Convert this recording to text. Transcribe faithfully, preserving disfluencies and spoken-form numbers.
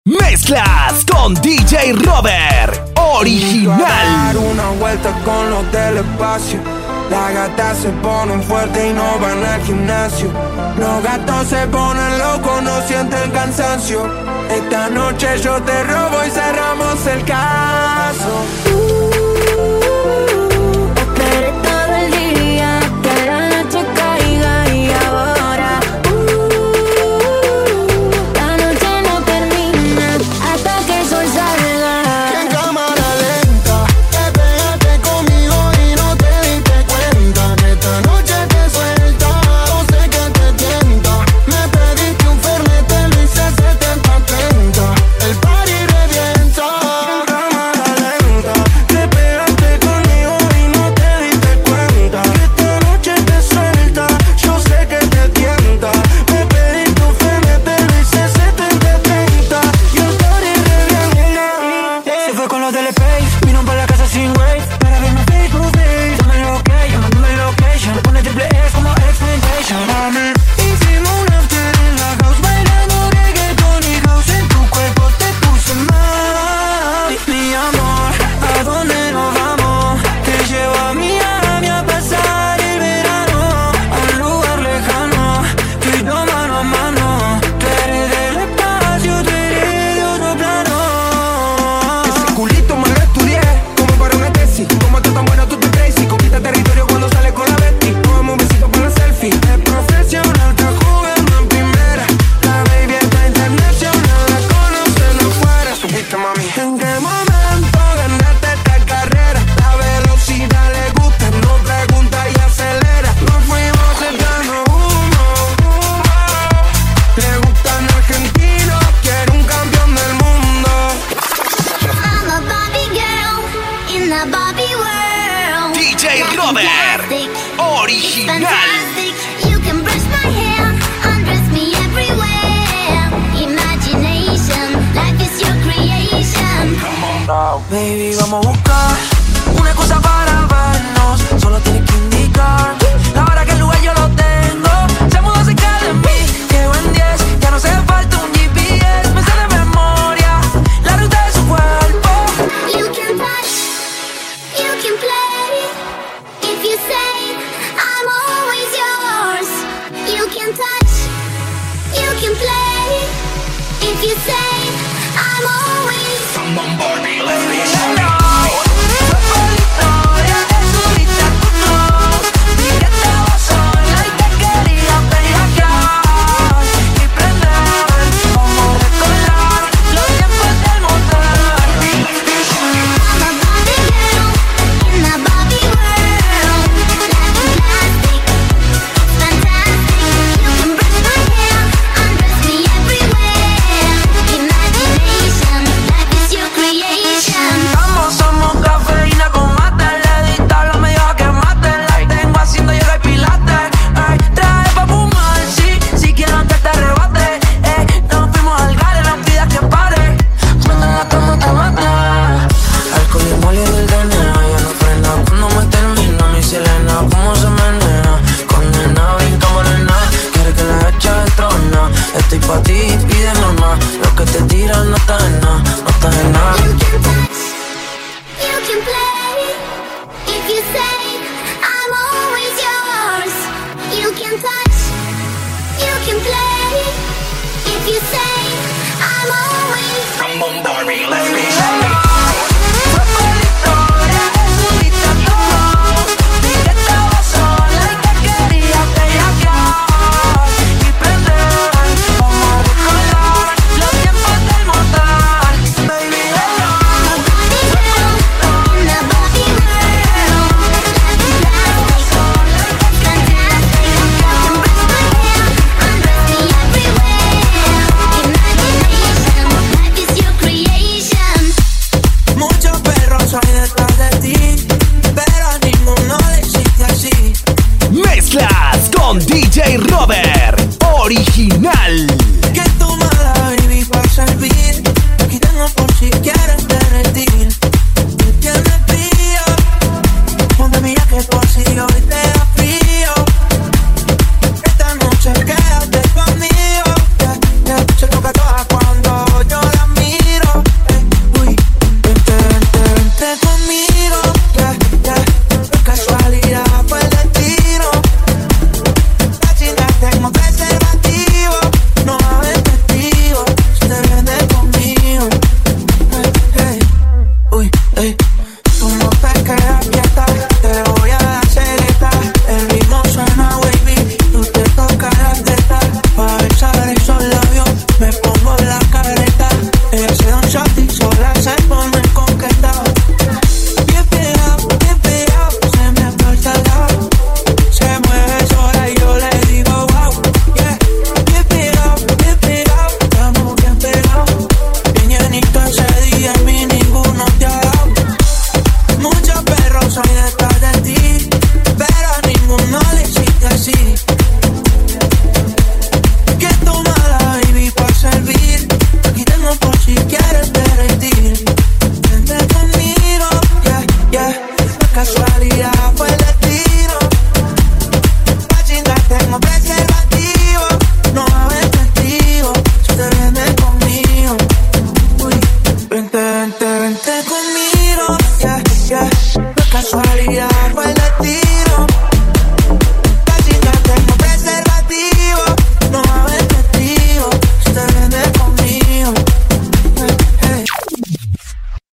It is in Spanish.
Mezclas con D J Robert, original. Dar una vuelta con los del espacio. Las gatas se ponen fuertes y no van al gimnasio. Los gatos se ponen locos, no sienten cansancio. Esta noche yo te robo y cerramos el caso. Esperé todo el día que la noche caiga y ahora uh, la noche no termina hasta que el sol salga. En cámara lenta te pegaste conmigo y no te diste cuenta que esta noche te suelta. Yo sé que te tienta. Me pediste un fernet, te lo hice setenta treinta. El party revienta. En cámara lenta te pegaste conmigo y no te diste cuenta que esta noche te suelta. Yo sé que te tienta. Me pediste un fernet, te lo hice setenta treinta. Y el party revienta. Se fue con los del Space, vino para la casa sin wave. Para verme face to face. Dame el ok, llamándome el location. Pone triple X como X-Mentation. Mami, hicimos un after en la house, bailando reggaeton y house. En tu cuerpo te puse mal. Mi amor, ¿a dónde nos vamos? Te llevo a Miami a pasar el verano. A un lugar lejano, tú y yo mano a mano. Tú eres del espacio, tú eres de otro plano. Ese culito me lo estudié, como para una tesis. Como tú tan buena, tú te crazy. Conquista territorio cuando sales con la Betty. Cógeme un besito para la selfie. Es profesional, está jugando en primera. La baby está internacional, la conocen afuera. Supiste, mami. ¿En qué momento ganaste esta carrera? La velocidad le gusta, no pregunta y acelera. Nos fuimos cercano humo, humo. Le gustan argentinos, quiere un campeón del mundo. I'm a Barbie girl in the Barbie world. D J Robert, original. Fantastic. You can brush my hair, undress me everywhere. Imagination, life is your creation. Baby, vamos a buscar una excusa para vernos. Solo tienes que indicar la hora que el lugar yo lo tengo. Se mudó cerca de mí, llego en diez. Ya no hace falta un G P S. Me sé de memoria la ruta de su cuerpo. You can touch, you can play. If you say I'm always yours. You can touch, you can play. If you say I'm always. casualidad.